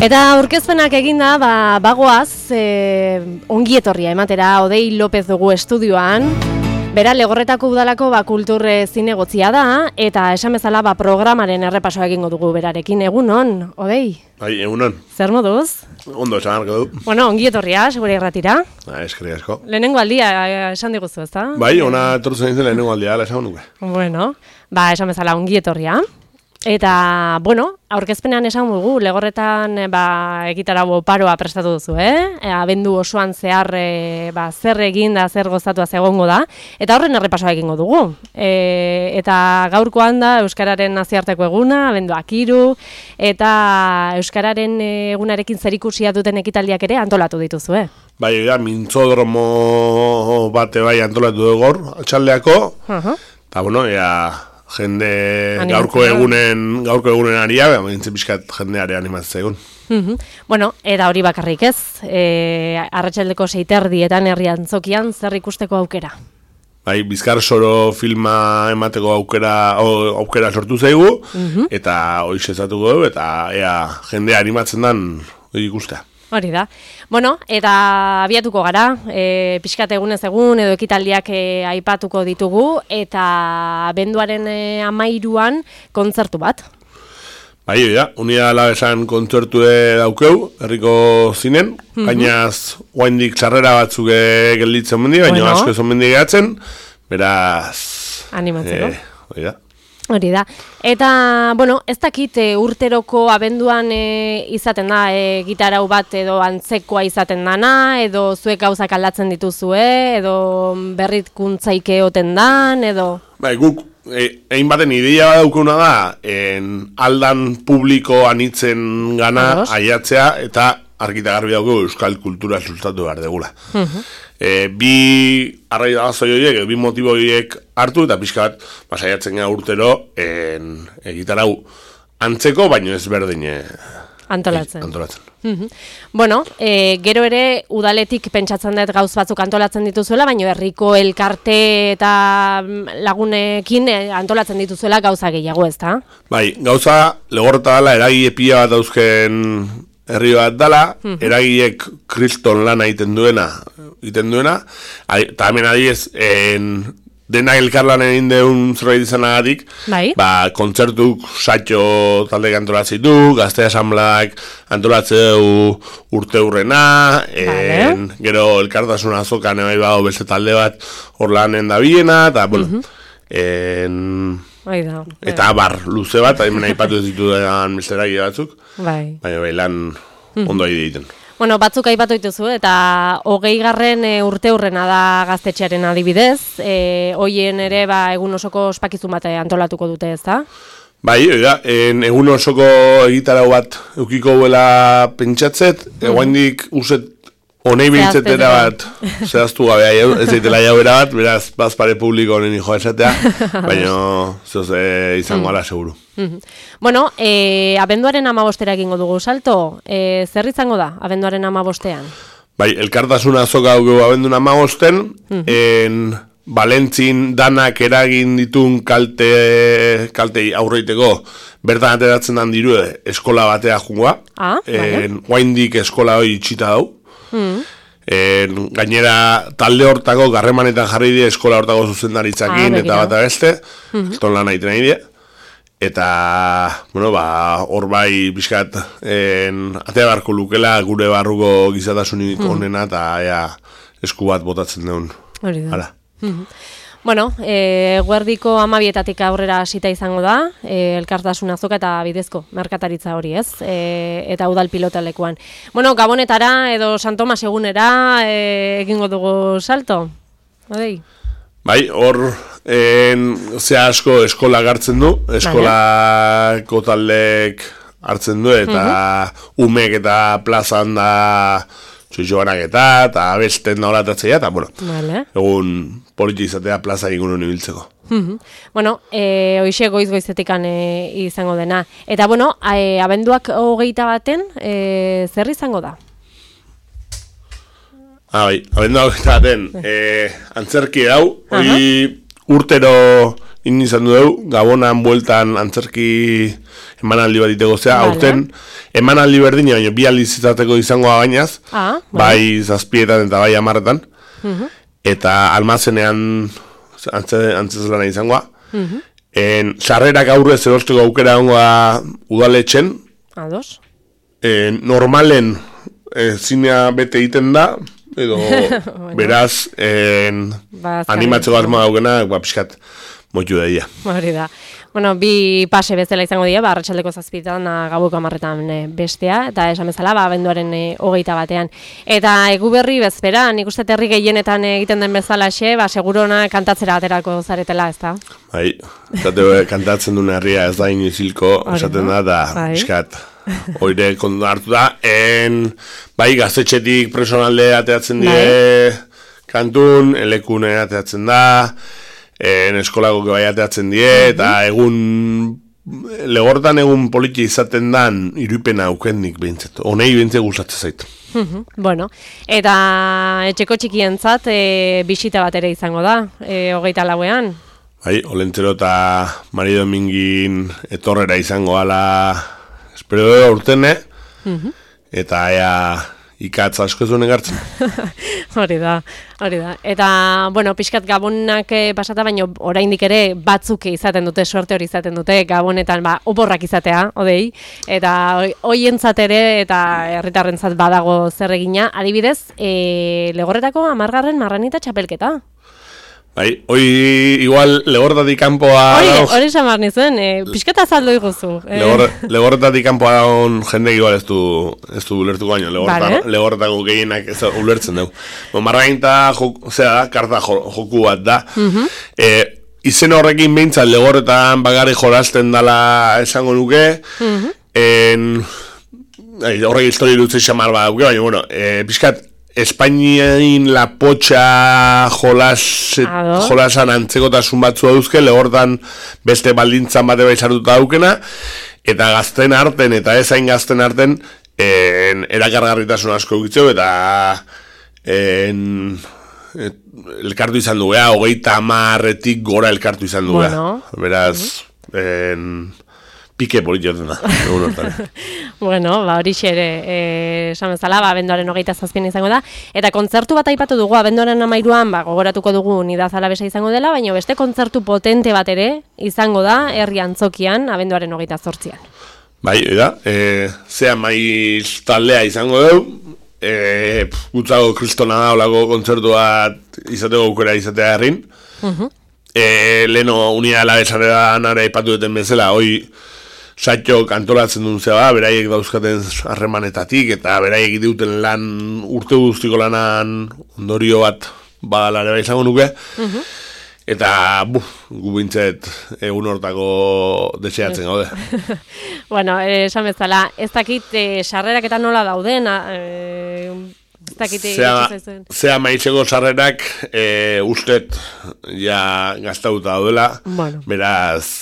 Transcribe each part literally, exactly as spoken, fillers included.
Eta aurkezpenak eginda, ba, bagoaz, e, ongi etorria ematera, Odei López dugu estudioan. Bera, Legorretako udalako ba, kultur zinegotzia da, eta esan bezala ba, programaren errepasoa egingo dugu berarekin. Egunon, Odei? Bai, egunon. Zer moduz? Ondo esan arko du. Bueno, ongi etorria, segure irratira. Ba, eskerrik asko. Lehenengo aldia esan diguzu, ezta? Bai, ona etortzen nintzen lehenengo aldia, ala esan nuke. Bueno, ba, esan bezala ongi etorria. Eta, bueno, aurkezpenean esan dugu, Legorretan ba, egitarau oparoa prestatu duzu, eh? E, abendu osoan zehar e, ba, zer egin da, zer gozatuaz egongo da, eta horren errepasoa egingo dugu. E, eta gaurkoan da Euskararen nazioarteko eguna, abenduak hiru, eta Euskararen egunarekin zerikusia duten ekitaldiak ere antolatu dituzu, eh? Bai, ja, mintzodromo bate bai antolatu dugu gaur, altxaldeako, eta, uh-huh. bueno, ja... jende gaurko egunen gaurko egunen aria, bintze pixkat jendeare animatzea egun. Uh-huh. Bueno, eta hori bakarrik ez, e, arratsaldeko seiterdietan herri antzokian zer ikusteko aukera? Bai, Bizkar Soro filma emateko aukera o, aukera sortu zaigu, uh-huh. eta hoize zatuko dugu, eta ea jendea animatzen dan hori ikustea. Hori da. Bueno, eta abiatuko gara, e, pixkat egunez egun edo ekitaldiak e, aipatuko ditugu, eta abenduaren e, amairuan kontzertu bat. Bai, ja, unia alabesan kontzertu daukeu, herriko zinen, mm-hmm. gainaz oaindik txarrera batzuk gelditzen mendi, baina bueno. asko ezon mendi gehatzen, beraz... Animatzeko. E, hori da. Hori da. Eta, bueno, ez dakit e, urteroko abenduan e, izaten da, e, gitarau bat edo antzekoa izaten dana, edo zuek gauzak aldatzen dituzue, edo berrikuntzaike oten dan, edo... Bai, guk, egin baten ideia daukuna da, en, aldan publiko anitzen gana aiatzea, eta argita garbi dauko euskal kultura sustatu behar degula. Uh-huh. E, bi arrai dagazoi horiek, bi motibo horiek hartu, eta pixka bat, basaiatzen gara urtero, egitarau antzeko, baino ez berdin antolatzen. E, antolatzen. Uh-huh. Bueno, e, gero ere udaletik pentsatzen dut gauz batzuk antolatzen dituzuela, baino herriko elkarte eta lagunekin antolatzen dituzuela gauza gehiago, ez da? Bai, gauza legorta dela, eragi epia bat dauzken herri bat dala, uh-huh. eragiek kriston lana egiten duena, egiten duena, eta hemen adiez, en, dena elkarlan egin deun zerbait izanagatik, bai. ba, kontzertuk satxo taldeak antolatzen du, gazte asambleak antolatzeu urte hurrena, en, gero elkartasun azokan ebai bago beste talde bat hor lanen da biena, eta, bueno, uh-huh. en... Da, eta bar, luze bat, hemen aipatu ez ditu degan misteragi batzuk, bai. baina bai lan ondo egin egiten. Bueno, batzuk aipatu dituzu, eta hogei garren e, urte hurrena da gaztetxearen adibidez, e, hoien ere ba, egun osoko ospakizun bat antolatuko dute, ez da? Bai, oida, en, egun osoko egitarau bat eukiko buela pentsatzet, mm. eguandik uset honei biltzetera bat zehaztu gabe, ez daitela jaubera bat, beraz, bazpare publiko honen hijo esatea, baina zoz e, izango ala seguru. Mm-hmm. Bueno, e, abenduaren amabostera egingo dugu salto, e, zer izango da abenduaren amabostean? Bai, elkartasuna azoka dugu abendun amabosten, mm-hmm. en Valentzin danak eragin ditun kalte, kaltei aurreiteko bertan ateratzen dan diru eskola batea jungoa, ah, en, oaindik eskola hori itxita dau, Mm. En, gainera talde hortako garremanetan jarri die eskola hortako zuzendaritzakin ah, eta bat abeste, mm-hmm. eston lan egiten nahi die. Eta, bueno, ba, hor bai bizkat atea barko lukela gure barruko gizatasunik mm. onena eta ea esku bat botatzen duen. Hori da. Mm-hmm. Bueno, e, guerdiko amabietatik aurrera hasita izango da, e, elkartasun azoka eta bidezko merkataritza hori, ez? E, eta udal pilotalekuan. Bueno, Gabonetara edo San Tomas egunera e, egingo dugu salto? Odei? Bai, hor ze asko eskola hartzen du, eskolako taldek hartzen du, eta uh-huh. umek eta plazan da txoixoanak eta, eta abesten da horatatzea, eta, bueno, vale. egun politi izatea plaza egun honi biltzeko. Mm-hmm. Bueno, e, hoxe goiz-goizetikan e, izango dena. Eta, bueno, e, abenduak hogeita baten, e, zer izango da? Ah, bai, abenduak hogeita baten, e, antzerki dau, hori urtero inizan dugu, Gabonan bueltan antzerki emanaldi bat iteko zea, vale. Aurten emanaldi berdina, baina bi aldiz izateko izangoa gainaz, ah, bai zazpietan eta bai amarretan, uh-huh. Eta almazenean antzezlana izangoa. Uh-huh. En, sarrerak aurrez erosteko aukera ongoa udaletxen. Ados. En, normalen e, zinea bete egiten da, edo bueno. Beraz en, animatzeko asmoa daukena, ba, pixkat moitu da ia. Hori da. Bueno, bi pase bezala izango dira, ba, arratsaldeko zazpitan, gaueko hamarretan bestea, eta esan bezala, ba, abenduaren e, hogeita batean. Eta egu berri bezpera, nik uste herri gehienetan egiten den bezala xe, ba, segurona kantatzera aterako zaretela, ez da? Bai, esate kantatzen duen herria ez da inizilko, esaten da, da, iskat, oire kondu hartu da, en, bai, gaztetxetik personalde ateatzen die kantun, elekune ateatzen da, en eskolako bai ateatzen die, eta egun, legortan egun politi izaten dan, irupena aukendik behintzat, honei behintzat gustatzen zait. Bueno, eta etxeko txikientzat e, bisita bat ere izango da, e, hogeita lauean? Bai, Olentzero eta Mari Domingin etorrera izango ala, espero da urtene, uh-huh. Eta ea ikatz asko zuen egartzen. Hori da, hori da. Eta, bueno, pixkat gabonak pasata, baina oraindik ere batzuk izaten dute, suerte hori izaten dute, gabonetan ba, oporrak izatea, odei, eta hoientzat ere, eta herritarrentzat badago zer egina. Adibidez, e, Legorretako hamargarren marranita txapelketa. Bai, hoi igual legortatik kanpoa... Hori, hori samar nizuen, e, pixketa azaldu iguzu. E. Legor, legortatik kanpoa daun jende igual ez du, ez du ulertuko baino, legorta, vale. Legortako gehienak ez ulertzen dugu. Bon, marrainta, zera da, karta joku bat da. Uh-huh. E, izen horrekin behintzat legorretan bagari jolasten dala esango nuke. Uh-huh. En, horrek histori dutze xamar bat duke, baina, bueno, e, pixkat, Espainiain lapotxa jolas, jolasan antzekotasun batzua duzke, lehortan beste baldintzan bate bai sartuta daukena, eta gazten arten, eta ezain gazten arten, en, erakargarritasun asko egitzeu, eta en, et, elkartu izan dugea, hogeita hamarretik gora elkartu izan dugea. Bueno. Beraz, en, pike politioten da, egun hortan. Bueno, ba, hori xere, esan bezala, ba, abenduaren hogeita zazpien izango da, eta kontzertu bat aipatu dugu, abenduaren amairuan, ba, gogoratuko dugu Nidaz Alabesa izango dela, baina beste kontzertu potente bat ere izango da, herri antzokian, abenduaren hogeita zortzian. Bai, da, e, zea maiz taldea izango dugu, e, gutzago kristona da, olako kontzertu bat izateko aukera izatea herrin, uh-huh. e, leheno Unida Alabesaren ara aipatu duten bezala, hoi, Satxok antolatzen duen zeba, beraiek dauzkaten harremanetatik, eta beraiek duten lan, urte guztiko lanan ondorio bat badalare bai izango nuke. Uh-huh. Eta, buf, gu bintzet egun hortako deseatzen gaude. Bueno, esan bezala, ez dakit eh, sarrerak eta nola dauden, eh, ez dakit egin zea maitzeko sarrerak eh, ustet ja gaztauta daudela, bueno. Beraz,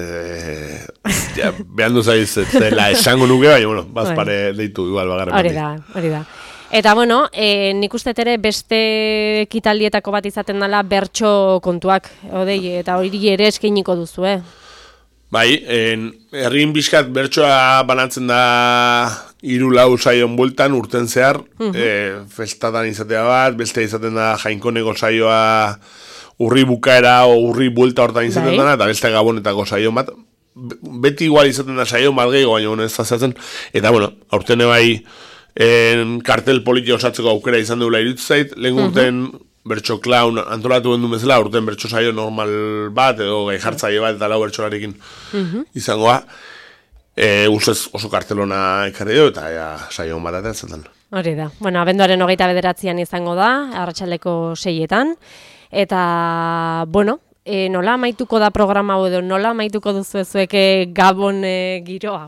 Eh, ja, behan duzaiz dela esango nuke, baina, bueno, bazpare deitu igual bagarren. Hori da, hori da. Eta, bueno, e, nik uste ere beste ekitaldietako bat izaten dela bertso kontuak, odei, eta hori ere eskainiko duzu, eh? Bai, herrin bizkat bertsoa banatzen da hiru lau saion bueltan urten zehar, uh-huh. e, festatan izatea bat, beste izaten da jainkoneko saioa urri bukaera o urri buelta hortan izaten bai. Dana, eta beste gabonetako saio bat. Beti igual izaten da saio bat gehiago, baina bueno, ez da zatzen. Eta, bueno, aurten bai en, kartel politio osatzeko aukera izan duela irutzait, lehen urten uh-huh. bertso clown antolatu bendu bezala, aurten bertso saio normal bat, edo gai jartzaile bat, eta lau bertsolarekin uh-huh. izangoa. E, Ustez oso kartelona ekarri du, eta ja, saio bat ateatzen den. Hori da. Bueno, abenduaren hogeita bederatzian izango da, arratsaldeko seietan. Eta, bueno, e, nola amaituko da programa hau edo, nola amaituko duzu ezueke Gabon e, giroa?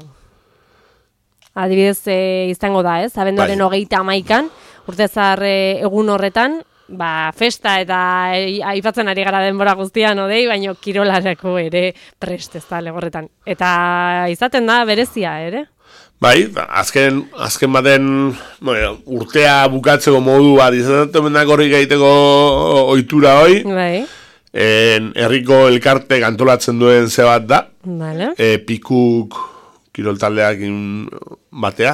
Adibidez, e, izango da, ez? Abenduaren hogeita amaikan, urtezar e, egun horretan, ba, festa eta e, aipatzen ari gara denbora guztian, odei, baino kirolarako ere prest ez da Legorretan. Eta izaten da berezia, ere? Bai, azken, azken baten bueno, urtea bukatzeko modu bat izaten denak horrik egiteko ohitura hoi. Bai. En, herriko elkarte antolatzen duen ze bat da, vale. e, pikuk kiroltaldeak batea.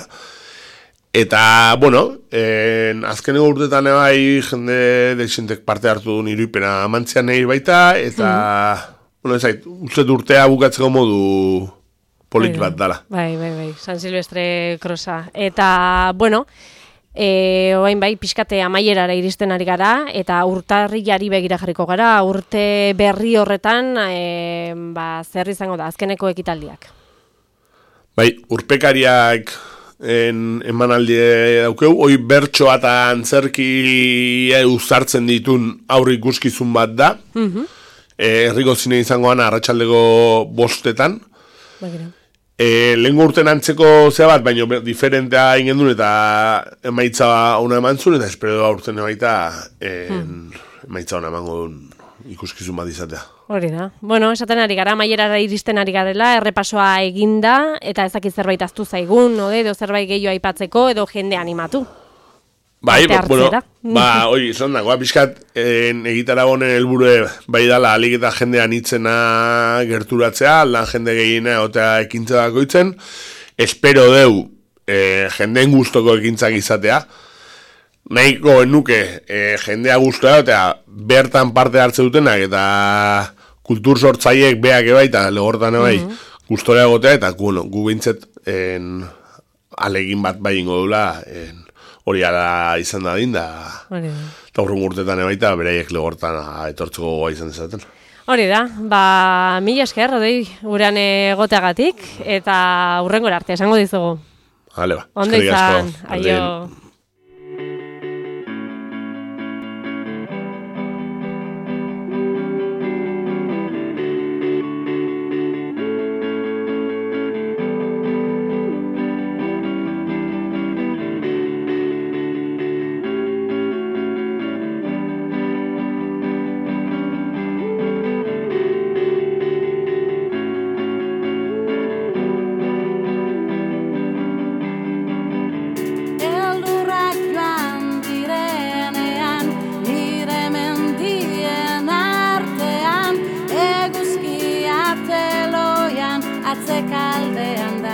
Eta, bueno, en, azkeneko urtetan bai jende deixentek parte hartu du iruipena amantzean nahi baita, eta, mm. bueno, ezait, uste urtea bukatzeko modu polit bat dala. Bai, bai, bai, San Silvestre krosa. Eta, bueno, e, oain bai, pixkate amaierara iristen ari gara, eta urtarrilari begira jarriko gara, urte berri horretan, e, ba, zer izango da, azkeneko ekitaldiak. Bai, urpekariak en emanaldi daukeu, hoi bertsoa eta antzerki uzartzen ditun aurri ikuskizun bat da. Mm-hmm. E, herriko zine izangoan arratsaldeko bostetan. Bagira. E, lehenko urten antzeko zea bat, baina diferentea ingen duen eta emaitza ona eman zuen, eta espero aurten emaita en, emaitza ona emango duen ikuskizun bat izatea. Hori da. Bueno, esaten ari gara, amaierara iristen ari garela, errepasoa eginda, eta ezakit zerbait aztu zaigun, no, edo zerbait gehiago aipatzeko, edo jende animatu. Bai, bueno, ba, oi, izan dagoa, pixkat, egitara honen helburue bai dala, alik eta jendean itzena gerturatzea, lan jende gehiena, otea ekintza dakoitzen, espero deu, e, jendeen gustoko ekintzak izatea, nahiko nuke e, jendea guztua, eta bertan parte hartze dutenak, eta kultur sortzaiek beak ebai, eta legortan ebai, mm -hmm. guztorea gotea, eta bueno, gu bintzet alegin bat bai ingo dula, en, hori ala izan da din, da eta urrun urtetan ebai, eta beraiek legortan etortzeko gogoa izan dezaten. Hori da, ba, mila esker, odei, urean egoteagatik, eta urrengor arte, esango dizugu. Hale ba, ondo izan, aio. Atzekaldean